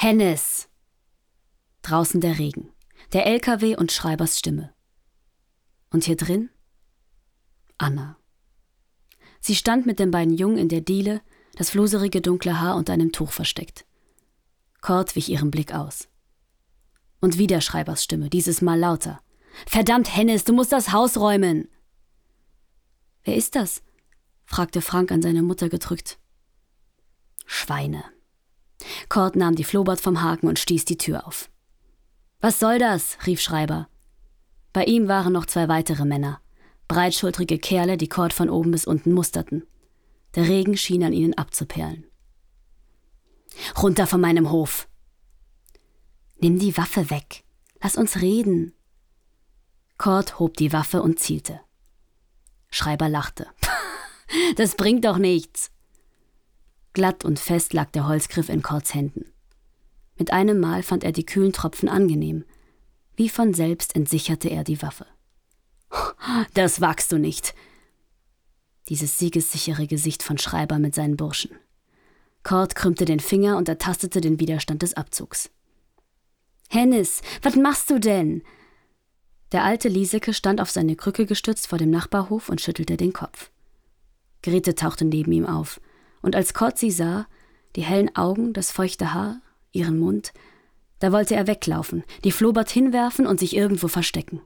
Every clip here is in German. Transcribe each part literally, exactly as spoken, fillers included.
Hennes! Draußen der Regen, der L K W und Schreibers Stimme. Und hier drin? Anna. Sie stand mit den beiden Jungen in der Diele, das fluserige dunkle Haar unter einem Tuch versteckt. Cord wich ihrem Blick aus. Und wieder Schreibers Stimme, dieses Mal lauter. »Verdammt, Hennes, du musst das Haus räumen!« »Wer ist das?« fragte Frank an seine Mutter gedrückt. »Schweine.« Cord nahm die Flohbart vom Haken und stieß die Tür auf. »Was soll das?« rief Schreiber. Bei ihm waren noch zwei weitere Männer, breitschultrige Kerle, die Cord von oben bis unten musterten. Der Regen schien an ihnen abzuperlen. »Runter von meinem Hof!« »Nimm die Waffe weg. Lass uns reden.« Cord hob die Waffe und zielte. Schreiber lachte. »Das bringt doch nichts.« Glatt und fest lag der Holzgriff in Cords Händen. Mit einem Mal fand er die kühlen Tropfen angenehm. Wie von selbst entsicherte er die Waffe. »Das wagst du nicht!« Dieses siegessichere Gesicht von Schreiber mit seinen Burschen. Cord krümmte den Finger und ertastete den Widerstand des Abzugs. »Hennes, was machst du denn?« Der alte Lieseke stand auf seine Krücke gestützt vor dem Nachbarhof und schüttelte den Kopf. Grete tauchte neben ihm auf, und als Cord sie sah, die hellen Augen, das feuchte Haar, ihren Mund, da wollte er weglaufen, die Flohbart hinwerfen und sich irgendwo verstecken.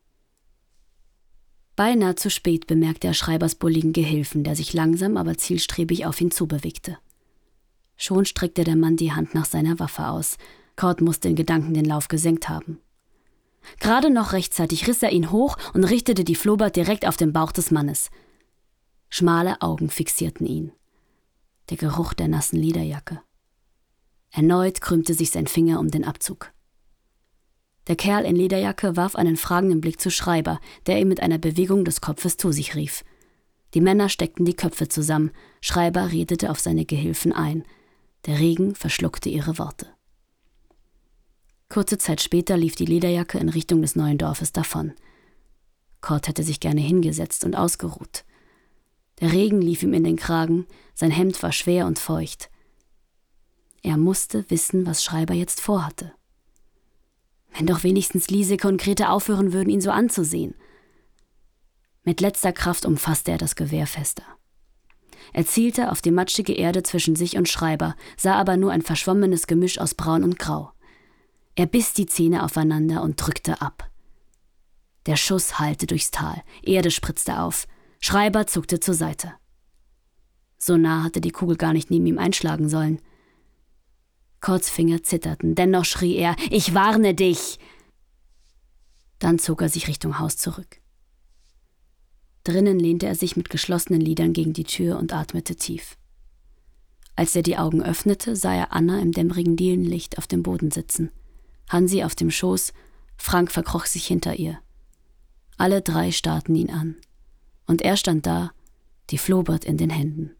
Beinahe zu spät bemerkte er Schreibers bulligen Gehilfen, der sich langsam, aber zielstrebig auf ihn zubewegte. Schon streckte der Mann die Hand nach seiner Waffe aus. Cord musste in Gedanken den Lauf gesenkt haben. Gerade noch rechtzeitig riss er ihn hoch und richtete die Flohbart direkt auf den Bauch des Mannes. Schmale Augen fixierten ihn. Der Geruch der nassen Lederjacke. Erneut krümmte sich sein Finger um den Abzug. Der Kerl in Lederjacke warf einen fragenden Blick zu Schreiber, der ihm mit einer Bewegung des Kopfes zu sich rief. Die Männer steckten die Köpfe zusammen. Schreiber redete auf seine Gehilfen ein. Der Regen verschluckte ihre Worte. Kurze Zeit später lief die Lederjacke in Richtung des neuen Dorfes davon. Cord hätte sich gerne hingesetzt und ausgeruht. Der Regen lief ihm in den Kragen, sein Hemd war schwer und feucht. Er musste wissen, was Schreiber jetzt vorhatte. Wenn doch wenigstens Lieseke und Grete aufhören würden, ihn so anzusehen. Mit letzter Kraft umfasste er das Gewehr fester. Er zielte auf die matschige Erde zwischen sich und Schreiber, sah aber nur ein verschwommenes Gemisch aus Braun und Grau. Er biss die Zähne aufeinander und drückte ab. Der Schuss hallte durchs Tal, Erde spritzte auf, Schreiber zuckte zur Seite. So nah hatte die Kugel gar nicht neben ihm einschlagen sollen. Cords Finger zitterten, dennoch schrie er, »Ich warne dich!« Dann zog er sich Richtung Haus zurück. Drinnen lehnte er sich mit geschlossenen Lidern gegen die Tür und atmete tief. Als er die Augen öffnete, sah er Anna im dämmerigen Dielenlicht auf dem Boden sitzen. Hansi auf dem Schoß, Frank verkroch sich hinter ihr. Alle drei starrten ihn an. Und er stand da, die Flohbart in den Händen.